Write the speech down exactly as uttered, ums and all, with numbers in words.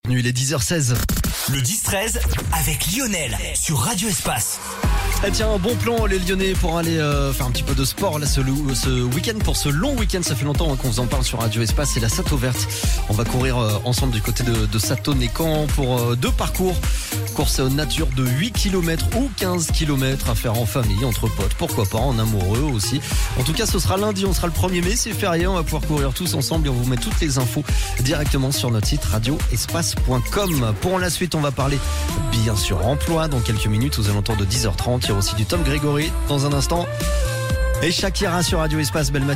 Il est dix heures seize. Le dix treize avec Lionel sur Radio Espace. Eh tiens, un bon plan les Lyonnais pour aller euh, faire un petit peu de sport là ce, ce week-end, pour ce long week-end. Ça fait longtemps hein, qu'on vous en parle sur Radio Espace. C'est la Sato Verte. On va courir euh, ensemble du côté de, de Sato-Nécamp pour euh, deux parcours. Course nature de huit kilomètres ou quinze kilomètres à faire en famille, entre potes, pourquoi pas, en amoureux aussi. En tout cas, ce sera lundi, on sera le premier mai, c'est férié, on va pouvoir courir tous ensemble et on vous met toutes les infos directement sur notre site radio espace point com. Pour la suite, on va parler bien sûr emploi dans quelques minutes aux alentours de dix heures trente. Il y aura aussi du Tom Grégory dans un instant. Et Shakira sur Radio Espace, belle matinée.